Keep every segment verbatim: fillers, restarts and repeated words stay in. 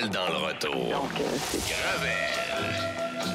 Gravel dans le retour. Donc, euh, c'est... Gravel.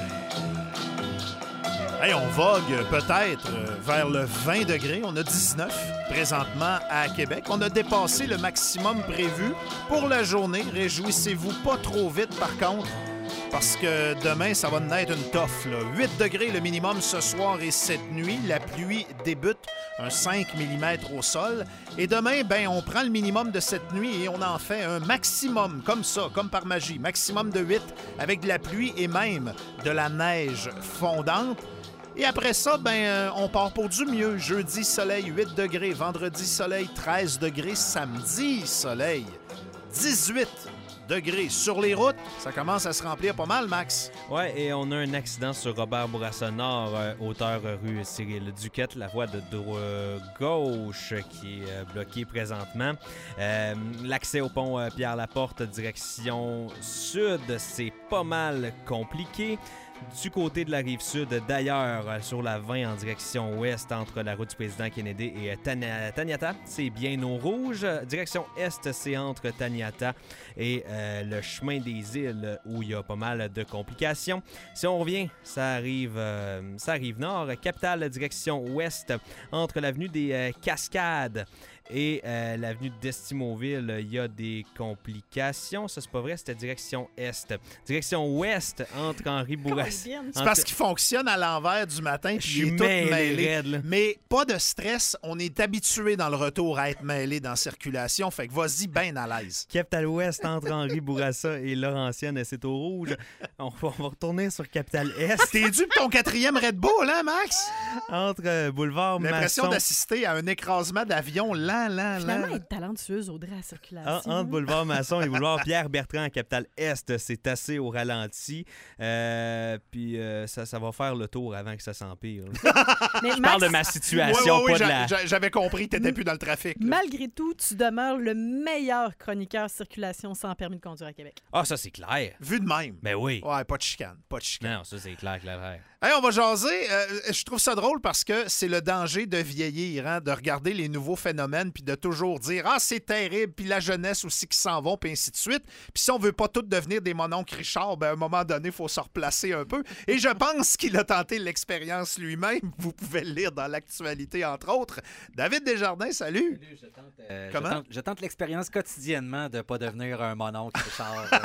Hey, on vogue peut-être euh, vers le vingt degrés. On a dix-neuf présentement à Québec. On a dépassé le maximum prévu pour la journée. Réjouissez-vous pas trop vite, par contre, parce que demain, ça va naître une toffe. Là. huit degrés le minimum ce soir et cette nuit. La pluie débute, un cinq millimètres au sol. Et demain, ben, on prend le minimum de cette nuit et on en fait un maximum, comme ça, comme par magie. Maximum de huit, avec de la pluie et même de la neige fondante. Et après ça, ben, euh, on part pour du mieux. Jeudi, soleil, huit degrés. Vendredi, soleil, treize degrés. Samedi, soleil, dix-huit degrés. Sur les routes, ça commence à se remplir pas mal, Max. Ouais, et on a un accident sur Robert Bourassa Nord, euh, hauteur rue Cyril Duquette, la voie de dro- euh, gauche qui est euh, bloquée présentement. Euh, l'accès au pont euh, Pierre-Laporte, direction sud, c'est pas mal compliqué. Du côté de la Rive-Sud, d'ailleurs, sur la vingt en direction ouest, entre la route du président Kennedy et Tana- Taniata, c'est bien au rouge. Direction est, c'est entre Taniata et euh, le chemin des îles, où il y a pas mal de complications. Si on revient, ça arrive, euh, ça arrive nord. Capitale, direction ouest, entre l'avenue des euh, Cascades et euh, l'avenue d'Estimauville, il y a des complications. Ça, c'est pas vrai, c'était direction est. Direction ouest, entre Henri Bourassa. C'est parce qu'il fonctionne à l'envers du matin puis il est tout mêlé, mêlé. raide, là. Mais pas de stress, on est habitué dans le retour à être mêlé dans la circulation, fait que vas-y bien à l'aise. Capitale Ouest, entre Henri Bourassa et Laurentienne, c'est au rouge. On va, on va retourner sur Capitale Est. T'es dû pour ton quatrième Red Bull, hein, Max? Entre euh, Boulevard L'impression Masson... d'assister à un écrasement d'avion lent, lent, Finalement, lent. être talentueuse, Audrey, à la circulation. En- entre Boulevard Masson et Boulevard Pierre-Bertrand, à Capitale Est, c'est assez au ralenti. Euh, puis euh, ça, ça va faire le tour avant que ça s'empire. Mais Je Max, parle de ma situation, Oui, oui, oui, pas de j'a- la... j'a- j'avais compris que t'étais plus dans le trafic. là. malgré tout, tu demeures le meilleur chroniqueur circulation sans permis de conduire à Québec. Ah, ça, c'est clair. Vu de même. Ben oui. Ouais, pas de chicane, pas de chicane. Non, ça, c'est clair, clair, clair. Hey, on va jaser. Euh, je trouve ça drôle parce que c'est le danger de vieillir, hein, de regarder les nouveaux phénomènes puis de toujours dire « Ah, c'est terrible », puis la jeunesse aussi qui s'en vont, puis ainsi de suite. Puis si on veut pas tous devenir des mononcles Richard, ben à un moment donné, il faut se replacer un peu. Et je pense qu'il a tenté l'expérience lui-même. Vous pouvez le lire dans l'actualité, entre autres. David Desjardins, salut! Salut, je tente, euh, Comment? Je tente, je tente l'expérience quotidiennement de ne pas devenir un mononcle Richard. euh.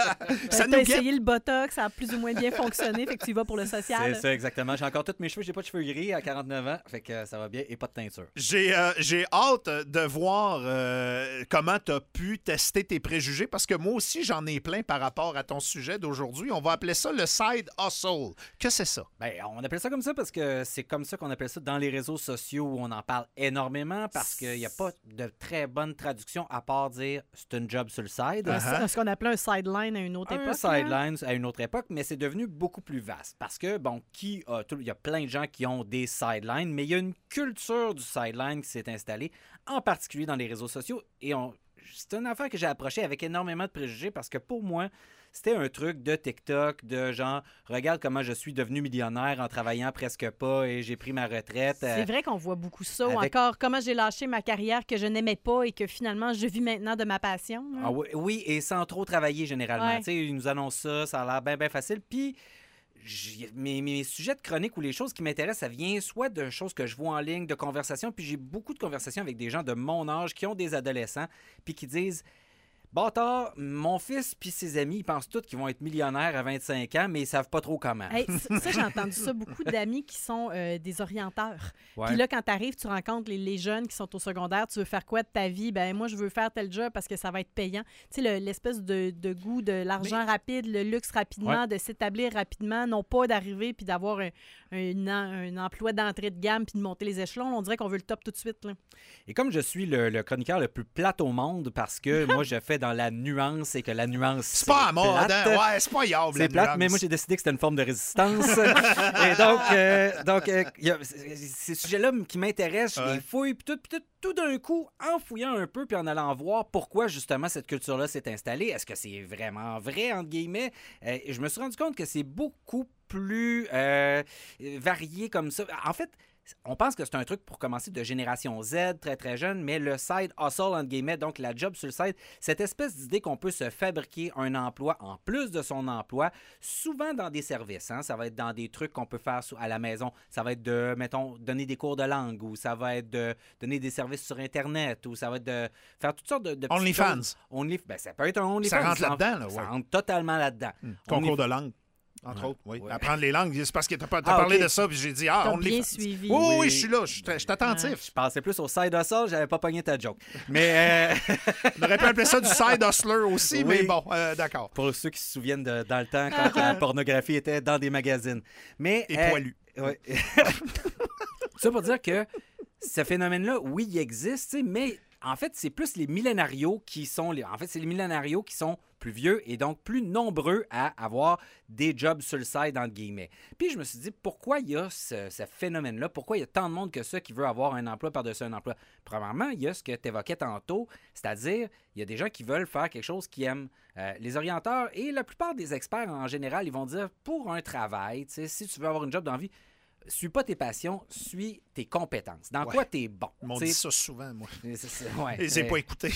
Ça Tu nous as guette. essayé le Botox, ça a plus ou moins bien fonctionné, fait que tu y vas pour le social. C'est ça, exactement. J'ai encore tous mes cheveux. J'ai pas de cheveux gris à quarante-neuf ans. Fait que euh, ça va bien et pas de teinture. J'ai euh, j'ai hâte de voir euh, comment tu as pu tester tes préjugés parce que moi aussi, j'en ai plein par rapport à ton sujet d'aujourd'hui. On va appeler ça le side hustle. Que c'est ça? Ben, on appelle ça comme ça parce que c'est comme ça qu'on appelle ça dans les réseaux sociaux où on en parle énormément parce qu'il n'y a pas de très bonne traduction à part dire c'est une job sur le side. Un- Uh-huh. Ce qu'on appelait un sideline à une autre Un époque. hein? sideline à une autre époque, mais c'est devenu beaucoup plus vaste. Parce que, bon, qui a tout- il y a plein de gens qui ont des sidelines, mais il y a une culture du sideline qui s'est installée, en particulier dans les réseaux sociaux. Et on, c'est une affaire que j'ai approchée avec énormément de préjugés parce que pour moi, c'était un truc de TikTok, de genre, regarde comment je suis devenu millionnaire en travaillant presque pas et j'ai pris ma retraite. euh, C'est vrai qu'on voit beaucoup ça. Ou avec- encore, comment j'ai lâché ma carrière que je n'aimais pas et que finalement, je vis maintenant de ma passion. hein. Ah oui, oui, et sans trop travailler généralement. Ouais. Tu sais, ils nous annoncent ça, ça a l'air bien, bien facile. Puis, j'ai- mes, mes sujets de chronique ou les choses qui m'intéressent, ça vient soit de choses que je vois en ligne, de conversations. Puis, j'ai beaucoup de conversations avec des gens de mon âge qui ont des adolescents, puis qui disent bâtard, mon fils puis ses amis, ils pensent tous qu'ils vont être millionnaires à vingt-cinq ans, mais ils savent pas trop comment. Hey, ça, ça, j'ai entendu ça beaucoup d'amis qui sont euh, des orienteurs. Ouais. Puis là, quand tu arrives, tu rencontres les, les jeunes qui sont au secondaire, tu veux faire quoi de ta vie? Ben moi, je veux faire tel job parce que ça va être payant. Tu sais, le- l'espèce de, de goût de l'argent rapide, le luxe rapidement, Ouais. de s'établir rapidement, non pas d'arriver puis d'avoir un, un, un emploi d'entrée de gamme puis de monter les échelons. On dirait qu'on veut le top tout de suite. Là. Et comme je suis le, le chroniqueur le plus plate au monde parce que moi, je fais dans la nuance et que la nuance, C'est pas à mode, plate. hein? Ouais, c'est pas yable, la C'est plate, nuance. mais moi, j'ai décidé que c'était une forme de résistance. Et donc, euh, donc euh, y a, c- ces sujets-là qui m'intéressent, je Ouais. les fouille, puis tout, puis tout, tout d'un coup, en fouillant un peu, puis en allant voir pourquoi, justement, cette culture-là s'est installée, est-ce que c'est vraiment vrai, entre guillemets? Euh, je me suis rendu compte que c'est beaucoup plus euh, varié comme ça. En fait, on pense que c'est un truc pour commencer de génération Z, très très jeune, mais le side hustle, entre guillemets, donc la job sur le side, cette espèce d'idée qu'on peut se fabriquer un emploi en plus de son emploi, souvent dans des services. Hein? Ça va être dans des trucs qu'on peut faire à la maison. Ça va être de, mettons, donner des cours de langue, ou ça va être de donner des services sur Internet, ou ça va être de faire toutes sortes de, de petites OnlyFans. choses. Only, ben, ça peut être un OnlyFans. Ça rentre Ça là-dedans, là, Ça ouais. rentre totalement là-dedans. Hum, On Concours est- de langue, entre Ouais. autres, oui. Ouais. Apprendre les langues, c'est parce que tu as, Ah, parlé ok. de ça, puis j'ai dit, ah, T'as on bien les suivi. Oui, oui, Oui. je suis là, je suis je suis attentif. Je pensais plus au side hustle, j'avais pas pogné ta joke. Mais euh, On aurait pu appeler ça du side hustler aussi, Oui. mais bon, euh, d'accord. pour ceux qui se souviennent de, dans le temps, quand la pornographie était dans des magazines. Mais, Et euh, poilu. ouais. Ça pour dire que ce phénomène-là, oui, il existe, tu sais, mais en fait, c'est plus les millénarios qui sont... Les... En fait, c'est les millénarios qui sont plus vieux et donc plus nombreux à avoir des jobs sur le side, entre guillemets. Puis je me suis dit, pourquoi il y a ce, ce phénomène-là? Pourquoi il y a tant de monde que ça qui veut avoir un emploi par-dessus un emploi? Premièrement, il y a ce que tu évoquais tantôt, c'est-à-dire, il y a des gens qui veulent faire quelque chose qu'ils aiment. Euh, les orienteurs et la plupart des experts, en général, ils vont dire, pour un travail, tu sais, si tu veux avoir une job dans la vie, suis pas tes passions, suis tes compétences. Dans Ouais. quoi tu es bon? Ils m'ont Tu sais, dit ça souvent, moi. c'est- c'est- ouais, Je les ai euh, pas écoutés.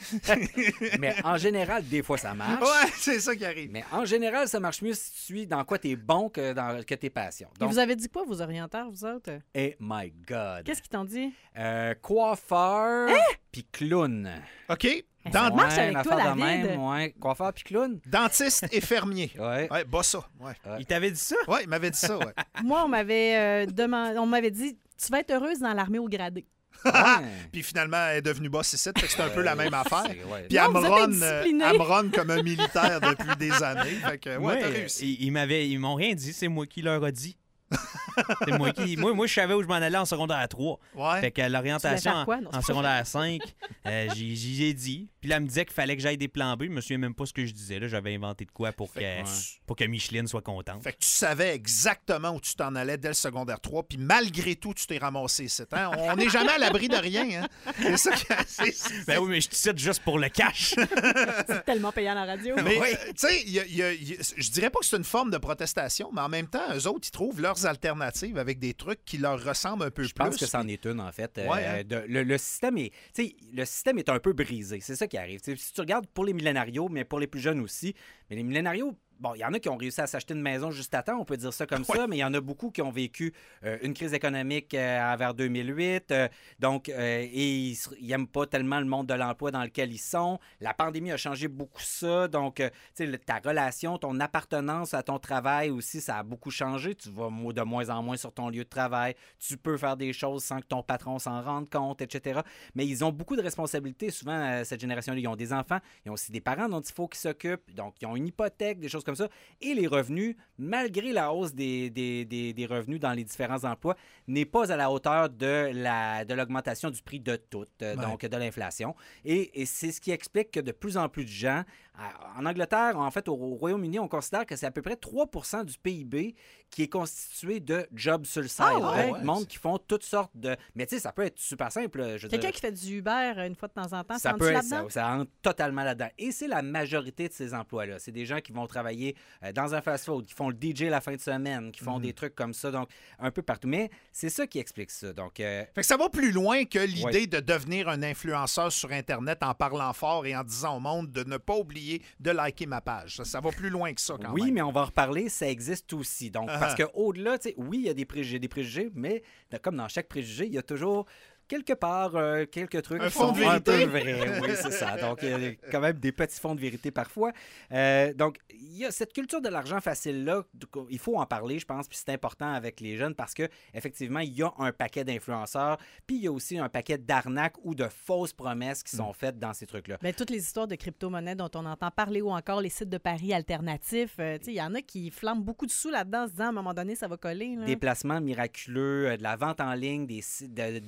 mais en général, des fois, ça marche. Ouais, c'est ça qui arrive. Mais en général, ça marche mieux si tu suis dans quoi tu es bon que dans que tes passions. Et Donc, vous avez dit quoi, vos orienteurs, vous autres? eh my God. Qu'est-ce qu'ils t'ont dit? Euh, coiffeur puis clown. OK. ça Dent- marche avec une toi, affaire de David. même, ouais. Coiffeur puis clown. Dentiste et fermier. Ouais. Ouais, bas ça. Ouais. Il t'avait dit ça? Ouais, il m'avait dit ça, ouais. Moi, on m'avait euh, demandé, on m'avait dit, tu vas être heureuse dans l'armée au gradé. Ouais. Puis finalement, elle est devenue boss ici, fait que c'est un peu la même affaire. C'est- ouais. Puis Non, elle me vous êtes run, euh, indiscipliné. elle me run comme un militaire depuis des années. Fait que, ouais, Ouais, t'as réussi. Ils, ils m'avaient, ils m'ont rien dit, c'est moi qui leur a dit. C'est moi qui. Moi, moi, je savais où je m'en allais en secondaire trois. Ouais. Fait que l'orientation Tu voulais faire quoi? en, Non, en c'est pas secondaire cinq, euh, j'y j'y ai dit. Puis là, elle me disait qu'il fallait que j'aille des plans B. Je me souviens même pas ce que je disais. Là, j'avais inventé de quoi pour que, Fait que- pour que Micheline soit contente. Fait que tu savais exactement où tu t'en allais dès le secondaire trois, puis malgré tout, tu t'es ramassé ici. Hein? On n'est jamais à l'abri de rien. Hein? C'est ça qui c'est- c'est- Ben oui, mais je te cite juste pour le cash. C'est tellement payant à la radio. Mais, euh, tu sais, il y a- il y a- il y a- je dirais pas que c'est une forme de protestation, mais en même temps, eux autres, ils trouvent leurs alternatives avec des trucs qui leur ressemblent un peu Je plus. pense que c'en est une, en fait. Euh, Ouais, hein? de- le, le système est, tu sais, le système est un peu brisé. C'est ça qui arrive. Tu sais, si tu regardes pour les millénarios, mais pour les plus jeunes aussi, mais les millénarios, bon, il y en a qui ont réussi à s'acheter une maison juste à temps, on peut dire ça comme ça, mais il y en a beaucoup qui ont vécu euh, une crise économique euh, vers deux mille huit. euh, donc, euh, et ils n'aiment pas tellement le monde de l'emploi dans lequel ils sont. La pandémie a changé beaucoup ça. Donc, euh, tu sais, le- ta relation, ton appartenance à ton travail aussi, ça a beaucoup changé. Tu vas mo- de moins en moins sur ton lieu de travail. Tu peux faire des choses sans que ton patron s'en rende compte, et cetera. Mais ils ont beaucoup de responsabilités. Souvent, euh, cette génération-là, ils ont des enfants. Ils ont aussi des parents dont il faut qu'ils s'occupent. Donc, ils ont une hypothèque, des choses comme ça. Et les revenus, malgré la hausse des, des, des, des revenus dans les différents emplois, n'est pas à la hauteur de la de l'augmentation du prix de tout, euh, Ouais. donc de l'inflation. Et, et c'est ce qui explique que de plus en plus de gens, à- en Angleterre, en fait, au, au Royaume-Uni, on considère que c'est à peu près trois pour cent du P I B qui est constitué de jobs sur le side. Ah ouais? Donc, monde qui font toutes sortes de... Mais tu sais, ça peut être super simple. Je veux Quelqu'un dire, qui fait du Uber euh, une fois de temps en temps, ça ça peut être là-dedans? ça, ça entre totalement là-dedans. Et c'est la majorité de ces emplois-là. C'est des gens qui vont travailler euh, dans un fast-food, qui font le D J la fin de semaine, qui font Mhm. des trucs comme ça, donc un peu partout. Mais c'est ça qui explique ça. Donc, euh, Fait que ça va plus loin que l'idée Ouais. de devenir un influenceur sur Internet en parlant fort et en disant au monde de ne pas oublier de liker ma page. Ça, ça va plus loin que ça, quand oui, même. mais on va en reparler, ça existe aussi. Donc, Ah. parce qu'au-delà, tu sais, oui, il y a des préjugés, des préjugés, mais comme dans chaque préjugé, il y a toujours quelque part euh, quelques trucs Un qui fond sont de un peu vérité. vrais. Oui, c'est ça. Donc, il y a quand même des petits fonds de vérité parfois. Euh, donc, il y a cette culture de l'argent facile-là. Il faut en parler, je pense, puis c'est important avec les jeunes parce que effectivement, il y a un paquet d'influenceurs, puis il y a aussi un paquet d'arnaques ou de fausses promesses qui sont faites dans ces trucs-là. Ben, toutes les histoires de crypto-monnaies dont on entend parler ou encore les sites de paris alternatifs, euh, tu sais, il y en a qui flambent beaucoup de sous là-dedans en se disant à un moment donné, ça va coller. Là. Des placements miraculeux, euh, de la vente en ligne, des, si- de, de l'affiliation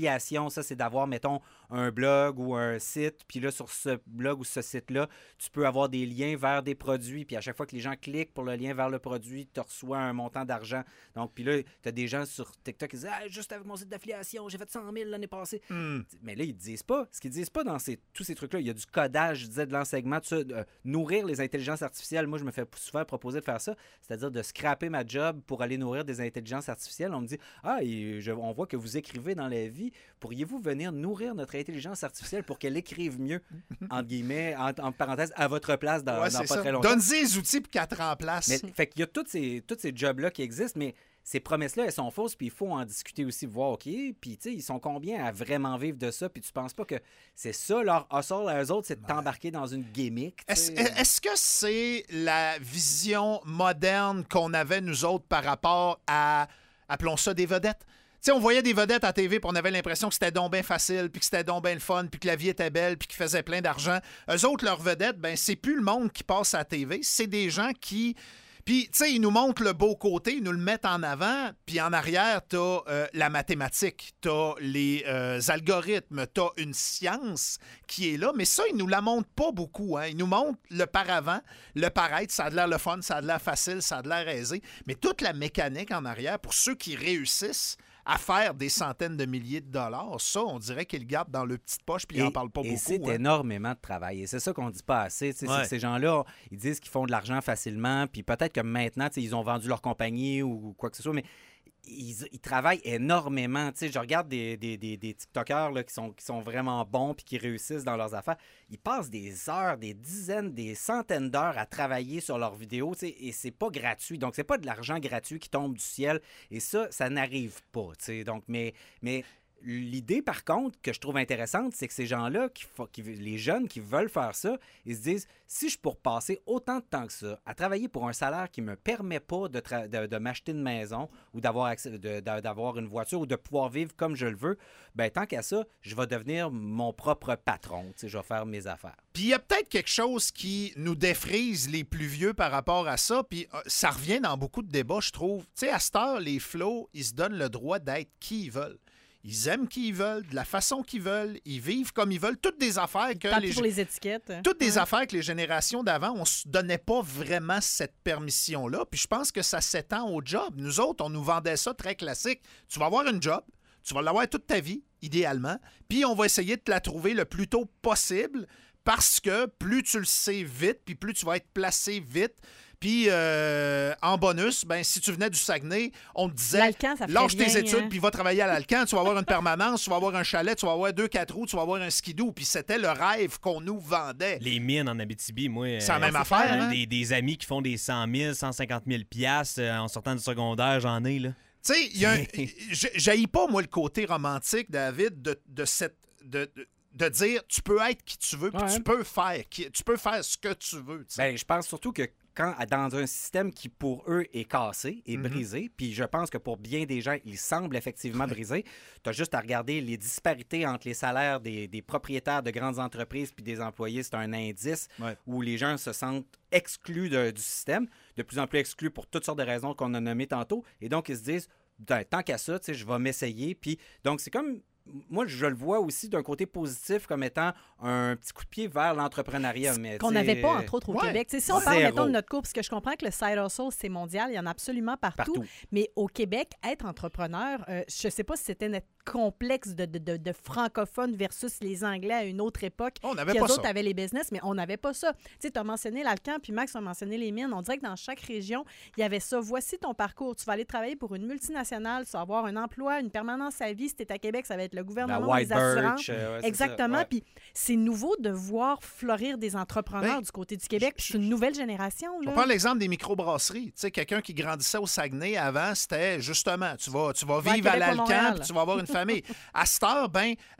d'affiliation. Ça, c'est d'avoir, mettons, un blog ou un site. Puis là, sur ce blog ou ce site-là, tu peux avoir des liens vers des produits. Puis à chaque fois que les gens cliquent pour le lien vers le produit, tu reçois un montant d'argent. Donc, puis là, tu as des gens sur TikTok qui disent ah, « Juste avec mon site d'affiliation, j'ai fait cent mille l'année passée. Mm. » Mais là, ils ne disent pas. Ce qu'ils disent pas dans ces, tous ces trucs-là, il y a du codage, je disais, de l'enseignement, tout ça, euh, nourrir les intelligences artificielles. Moi, je me fais souvent proposer de faire ça, c'est-à-dire de scraper ma job pour aller nourrir des intelligences artificielles. On me dit « Ah, et je, on voit que vous écrivez dans la vie. Pourriez-vous venir nourrir notre intelligence artificielle pour qu'elle écrive mieux, entre guillemets, en, en parenthèse, à votre place dans, ouais, dans pas ça. très longtemps. » Donne-y les outils pour qu'elle te remplace. Mais, fait qu'il y a tous ces, tous ces jobs-là qui existent, mais ces promesses-là, elles sont fausses, puis il faut en discuter aussi, voir, OK, puis tu sais, ils sont combien à vraiment vivre de ça, puis tu penses pas que c'est ça, leur hustle à eux autres, c'est de t'embarquer dans une gimmick. Est-ce, est-ce que c'est la vision moderne qu'on avait, nous autres, par rapport à, appelons ça des vedettes? Tu sais, on voyait des vedettes à T V, puis on avait l'impression que c'était donc bien facile, puis que c'était donc bien le fun, puis que la vie était belle, puis qu'ils faisaient plein d'argent. Eux autres, leurs vedettes, ben c'est plus le monde qui passe à la T V, c'est des gens qui... Puis, tu sais, ils nous montrent le beau côté, ils nous le mettent en avant, puis en arrière, t'as euh, la mathématique, t'as les euh, algorithmes, t'as une science qui est là, mais ça, ils nous la montrent pas beaucoup. Hein. Ils nous montrent le par-avant, le paraître, ça a de l'air le fun, ça a de l'air facile, ça a de l'air aisé, mais toute la mécanique en arrière, pour ceux qui réussissent à faire des centaines de milliers de dollars, ça, on dirait qu'ils le gardent dans le petite poche puis ils n'en parlent pas et beaucoup. Et c'est hein. énormément de travail. Et c'est ça qu'on dit pas assez. Ouais. C'est que ces gens-là, ils disent qu'ils font de l'argent facilement, puis peut-être que maintenant, ils ont vendu leur compagnie ou quoi que ce soit, mais ils, ils travaillent énormément. T'sais, je regarde des, des, des, des TikTokers là, qui, sont, qui sont vraiment bons puis qui réussissent dans leurs affaires. Ils passent des heures, des dizaines, des centaines d'heures à travailler sur leurs vidéos et c'est pas gratuit. Donc, c'est pas de l'argent gratuit qui tombe du ciel. Et ça, ça n'arrive pas. Donc, mais... mais l'idée, par contre, que je trouve intéressante, c'est que ces gens-là, qui, qui, les jeunes qui veulent faire ça, ils se disent, si je peux passer autant de temps que ça à travailler pour un salaire qui ne me permet pas de, tra- de, de m'acheter une maison ou d'avoir, accès, de, de, d'avoir une voiture ou de pouvoir vivre comme je le veux, ben tant qu'à ça, je vais devenir mon propre patron. Je vais faire mes affaires. Puis il y a peut-être quelque chose qui nous défrise les plus vieux par rapport à ça, puis euh, ça revient dans beaucoup de débats, je trouve. Tu sais, à cette heure, les flots, ils se donnent le droit d'être qui ils veulent. Ils aiment qui ils veulent, de la façon qu'ils veulent, ils vivent comme ils veulent. Toutes des affaires que les, pour les étiquettes. Toutes des ouais. affaires que les générations d'avant, on ne se donnait pas vraiment cette permission-là. Puis je pense que ça s'étend au job. Nous autres, on nous vendait ça très classique. Tu vas avoir une job, tu vas l'avoir toute ta vie, idéalement, puis on va essayer de te la trouver le plus tôt possible parce que plus tu le sais vite, puis plus tu vas être placé vite. Puis, euh, en bonus, ben, si tu venais du Saguenay, on te disait L'Alcan, ça lâche tes bien, études, hein? puis va travailler à l'Alcan. Tu vas avoir une permanence, tu vas avoir un chalet, tu vas avoir deux, quatre roues, tu vas avoir un skidoo. Puis c'était le rêve qu'on nous vendait. Les mines en Abitibi, moi... C'est la même euh, affaire, hein? Des, des amis qui font des cent mille, cent cinquante mille piastres euh, en sortant du secondaire, j'en ai, là. Tu sais, il y a un... j'haïs pas, moi, le côté romantique, David, de, de cette... De, de... de dire tu peux être qui tu veux, puis ouais. tu peux faire qui, tu peux faire ce que tu veux. Ben, je pense surtout que quand dans un système qui pour eux est cassé, est Mm-hmm. brisé, puis je pense que pour bien des gens, il semble effectivement brisé, tu as juste à regarder les disparités entre les salaires des, des propriétaires de grandes entreprises puis des employés, c'est un indice ouais. où les gens se sentent exclus de, du système, de plus en plus exclus pour toutes sortes de raisons qu'on a nommées tantôt, et donc ils se disent, tant qu'à ça, je vais m'essayer, puis donc c'est comme... Moi, je le vois aussi d'un côté positif comme étant un petit coup de pied vers l'entrepreneuriat. Mais qu'on n'avait pas, entre autres, au ouais. Québec. T'sais, si on Zéro. parle, mettons, de notre cours, parce que je comprends que le side hustle, c'est mondial, il y en a absolument partout. Partout. Mais au Québec, être entrepreneur, euh, je ne sais pas si c'était notre complexe de, de, de, de francophones versus les Anglais à une autre époque. On n'avait Puis pas eux autres ça. avaient les business, mais on n'avait pas ça. Tu as mentionné l'Alcan, puis Max a mentionné les mines. On dirait que dans chaque région, il y avait ça. Voici ton parcours. Tu vas aller travailler pour une multinationale, tu vas avoir un emploi, une permanence à vie. Si tu es à Québec, ça va être le gouvernement, les assurances. Euh, ouais, Exactement. Ouais. Puis c'est nouveau de voir fleurir des entrepreneurs Ben, du côté du Québec. Puis c'est une nouvelle génération. On Là. prend l'exemple des microbrasseries. Tu sais, quelqu'un qui grandissait au Saguenay avant, c'était justement, tu vas, tu vas Va à vivre à Québec ou l'Alcan, Montréal. puis tu vas avoir une famille. À cette heure, ben, hey,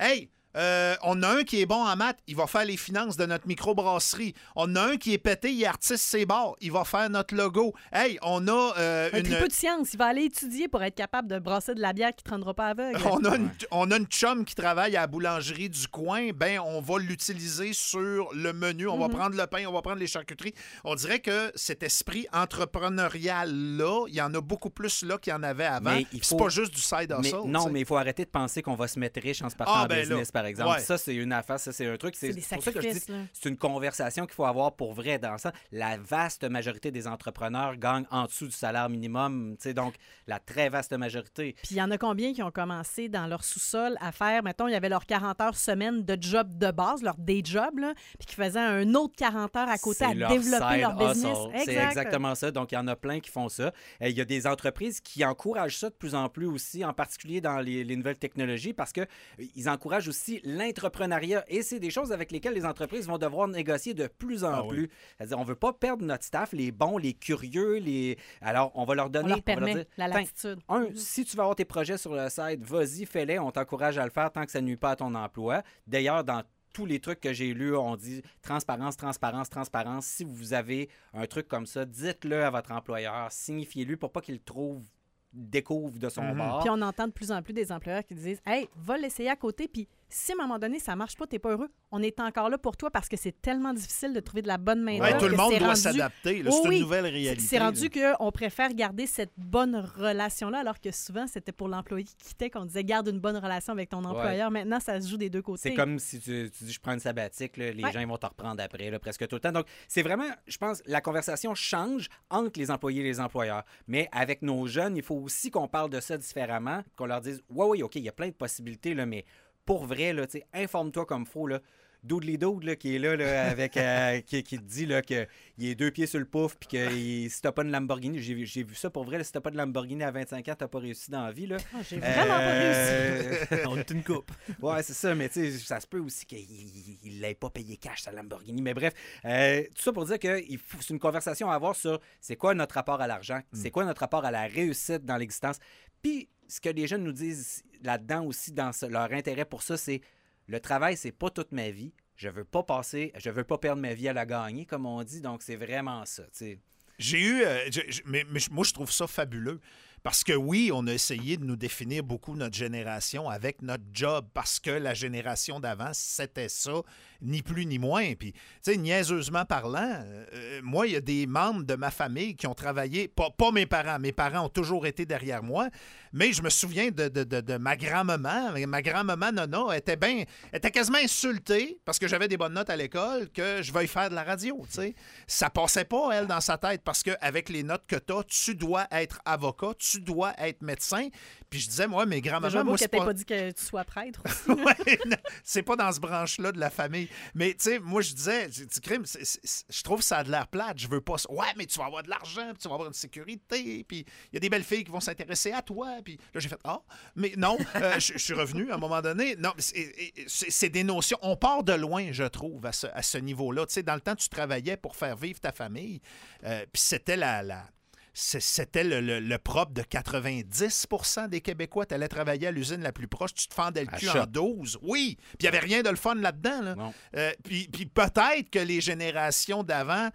Euh, on a un qui est bon en maths, il va faire les finances de notre microbrasserie. On a un qui est pété, il est artiste ses bars, il va faire notre logo. Hey, on a euh, Un une... peu de science. Il va aller étudier pour être capable de brasser de la bière qui ne te rendra pas aveugle. On a, une, on a une chum qui travaille à la boulangerie du coin, ben on va l'utiliser sur le menu, on Mm-hmm. va prendre le pain, on va prendre les charcuteries. On dirait que cet esprit entrepreneurial-là, il y en a beaucoup plus là qu'il y en avait avant. Mais il C'est faut- pas juste du side Mais, hustle. non, tu sais. mais il faut arrêter de penser qu'on va se mettre riche en se partant Ah, en ben là, business, par exemple. ouais. Ça, c'est une affaire, ça, c'est un truc. C'est des pour ça que je dis sacrifices, là. c'est une conversation qu'il faut avoir pour vrai dans ça. La vaste majorité des entrepreneurs gagnent en dessous du salaire minimum. tu sais, Donc, la très vaste majorité. Puis il y en a combien qui ont commencé dans leur sous-sol à faire, mettons, il y avait leurs quarante heures semaine de job de base, leur day job, là, puis qui faisaient un autre quarante heures à côté C'est à leur développer side leur business. hustle. C'est Exact. exactement ça. Donc, il y en a plein qui font ça. Et il y a des entreprises qui encouragent ça de plus en plus aussi, en particulier dans les, les nouvelles technologies, parce qu'ils encouragent aussi l'entrepreneuriat. Et c'est des choses avec lesquelles les entreprises vont devoir négocier de plus en Ah oui. plus. C'est-à-dire, on ne veut pas perdre notre staff, les bons, les curieux, les... Alors, on va leur On donner... leur va permet dire, la Tiens, latitude. un, Mhm. si tu veux avoir tes projets sur le site, vas-y, fais-les. On t'encourage à le faire tant que ça ne nuit pas à ton emploi. D'ailleurs, dans tous les trucs que j'ai lus, on dit transparence, transparence, transparence. Si vous avez un truc comme ça, dites-le à votre employeur, signifiez-lui pour pas qu'il le trouve, découvre de son Mhm. bord. Puis on entend de plus en plus des employeurs qui disent « Hey, va l'essayer à côté, puis si à un moment donné, ça marche pas, t'es pas heureux, on est encore là pour toi parce que c'est tellement difficile de trouver de la bonne main Ouais, d'œuvre tout le que monde c'est doit rendu- s'adapter. là. Oh C'est oui. une nouvelle C'est- réalité. C'est rendu là. qu'on préfère garder cette bonne relation-là, alors que souvent, c'était pour l'employé qui quittait qu'on disait garde une bonne relation avec ton employeur. Maintenant, ça se joue des deux côtés. C'est comme si tu, tu dis je prends une sabbatique, là, les Ouais. gens ils vont te reprendre après, là, presque tout le temps. Donc, c'est vraiment, je pense, la conversation change entre les employés et les employeurs. Mais avec nos jeunes, il faut aussi qu'on parle de ça différemment, qu'on leur dise ouais, oui, OK, il y a plein de possibilités, là, mais pour vrai, là, tu sais, informe-toi comme il faut. Là. Doodly Dood là, qui est là, là avec, euh, qui, qui te dit là, qu'il est deux pieds sur le pouf puis que il- si t'as pas de Lamborghini, j'ai, vu- j'ai vu ça pour vrai, là, si t'as pas de Lamborghini à vingt-cinq ans, t'as pas réussi dans la vie. Là. Ah, j'ai vraiment pas réussi. Euh, On est une coupe. Ouais, c'est ça, mais tu sais, ça se peut aussi qu'il l'ait pas payé cash sa Lamborghini. Mais bref, euh, tout ça pour dire que il faut- c'est une conversation à avoir sur c'est quoi notre rapport à l'argent, c'est quoi notre rapport à la réussite dans l'existence. Puis ce que les jeunes nous disent là-dedans aussi, dans ce- leur intérêt pour ça, c'est le travail, c'est pas toute ma vie. Je veux pas passer, je veux pas perdre ma vie à la gagner, comme on dit. Donc c'est vraiment ça, tu sais. J'ai eu. euh, je- je- mais, mais je- moi, je trouve ça fabuleux. Parce que oui, on a essayé de nous définir beaucoup notre génération avec notre job, parce que la génération d'avant, c'était ça, ni plus ni moins. Puis, tu sais, niaiseusement parlant, euh, moi, il y a des membres de ma famille qui ont travaillé, pas, pas mes parents, mes parents ont toujours été derrière moi, mais je me souviens de, de, de, de ma grand-maman. Ma grand-maman, Nona, était, ben, était quasiment insultée, parce que j'avais des bonnes notes à l'école, que je veuille faire de la radio, tu sais. Ça passait pas, elle, dans sa tête, parce qu'avec les notes que tu as, tu dois être avocat, tu dois être médecin. Puis je disais, moi, mes Déjà grands-mamans, beau moi, que c'est t'aies pas... pas dit que tu sois prêtre aussi. là. Ouais, non, c'est pas dans ce branche-là de la famille. Mais, tu sais, moi, je disais, tu sais, crime, c'est- c'est- je trouve que ça a de l'air plate. Je veux pas ça. Ouais, mais tu vas avoir de l'argent, puis tu vas avoir une sécurité, puis il y a des belles filles qui vont s'intéresser à toi. Puis là, j'ai fait, ah, mais non, euh, je je suis revenu à un moment donné. Non, c'est c'est- c'est des notions. On part de loin, je trouve, à ce, à ce niveau-là. Tu sais, dans le temps, tu travaillais pour faire vivre ta famille, euh, puis c'était la. la c'est- C'était le, le- le propre de quatre-vingt-dix pour cent des Québécois. Tu allais travailler à l'usine la plus proche, tu te fendais le À cul Shop. en douze. Oui, puis il n'y avait rien de le fun là-dedans. Là. Non. Euh, puis puis peut-être que les générations d'avant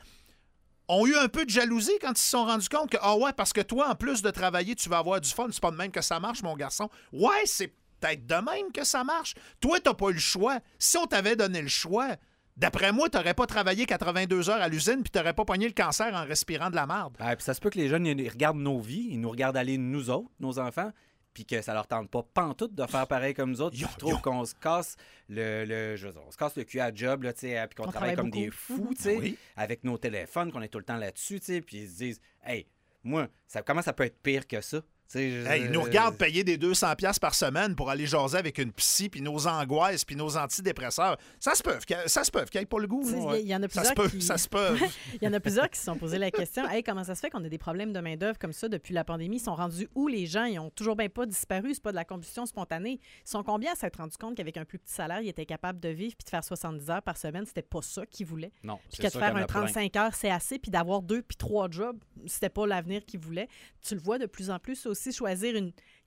ont eu un peu de jalousie quand ils se sont rendus compte que, ah ouais, parce que toi, en plus de travailler, tu vas avoir du fun. C'est pas de même que ça marche, mon garçon. Ouais, c'est peut-être de même que ça marche. Toi, t'as pas eu le choix. Si on t'avait donné le choix, d'après moi, t'aurais pas travaillé quatre-vingt-deux heures à l'usine puis t'aurais pas pogné le cancer en respirant de la marde. Ah, puis ça se peut que les jeunes ils regardent nos vies, ils nous regardent aller nous autres, nos enfants, puis que ça leur tente pas pantoute de faire pareil comme nous autres. Yo, Je trouve yo. qu'on se casse le, le je veux dire, on se casse le cul à job là, tu sais, puis qu'on On travaille travaille comme des beaucoup. fous, tu sais, Oui. avec nos téléphones, qu'on est tout le temps là-dessus, tu sais, puis ils se disent, hey, moi, ça, comment ça peut être pire que ça? Tu sais, je- Hey, ils nous regardent payer des deux cents dollars par semaine pour aller jaser avec une psy, puis nos angoisses, puis nos antidépresseurs. Ça se peut, que- ça se peut qu'il n'y ait pas le goût. Tu sais, là. Il y en a Ça plusieurs se peut, qui... ça se peut. Il y en a plusieurs qui se sont posé la question, hey, comment ça se fait qu'on a des problèmes de main-d'œuvre comme ça depuis la pandémie? Ils sont rendus où les gens? Ils ont toujours bien pas disparu. C'est pas de la combustion spontanée. Ils sont combien à s'être rendus compte qu'avec un plus petit salaire, ils étaient capables de vivre puis de faire soixante-dix heures par semaine? C'était pas ça qu'ils voulaient. Non, Puis c'est que de sûr faire qu'il y en un a plein. trente-cinq heures, c'est assez, puis d'avoir deux puis trois jobs, c'était pas l'avenir qu'ils voulaient. Tu le vois de plus en plus, aussi, choisir une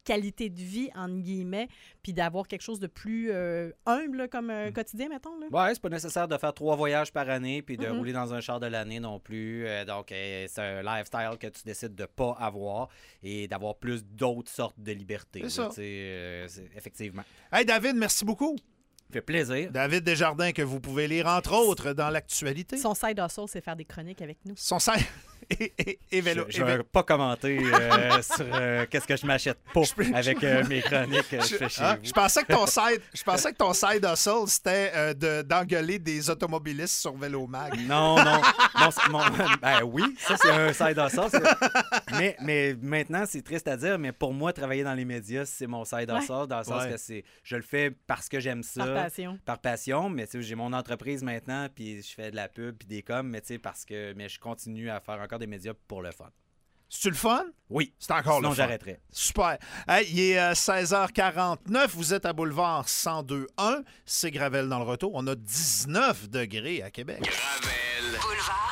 qualité de vie, entre guillemets, puis d'avoir quelque chose de plus euh, humble là, comme euh, quotidien, mettons. Là. Ouais, c'est pas nécessaire de faire trois voyages par année puis de Mm-hmm. rouler dans un char de l'année non plus. Euh, donc, euh, c'est un lifestyle que tu décides de pas avoir et d'avoir plus d'autres sortes de libertés. C'est là, ça. tu sais, euh, c'est- effectivement. Hey, David, merci beaucoup. Ça fait plaisir. David Desjardins, que vous pouvez lire, entre autres, dans l'actualité. Son side hustle, c'est faire des chroniques avec nous. Son site et, et, et vélo. Je et ne vé- vais pas commenter euh, sur euh, qu'est-ce que je m'achète pas avec euh, mes chroniques que je fais chez Ah, vous. je pensais que ton side, je pensais que ton side hustle, c'était euh, de- d'engueuler des automobilistes sur Vélomag. Non, non. non c'est mon- ben oui, ça, c'est un side hustle. c'est- Mais, mais maintenant, c'est triste à dire, mais pour moi, travailler dans les médias, c'est mon side Ouais. hustle, dans le sens Ouais. que c'est, je le fais parce que j'aime ça. Par passion. Par passion, mais tu sais, j'ai mon entreprise maintenant, puis je fais de la pub, puis des coms, mais tu sais, parce que mais je continue à faire encore des médias pour le fun. C'est-tu le fun? Oui. C'est encore Sinon, le fun. j'arrêterais. Super. Hey, il est euh, seize heures quarante-neuf. Vous êtes à Boulevard cent deux un. C'est Gravel dans le retour. On a dix-neuf degrés à Québec. Gravel. Boulevard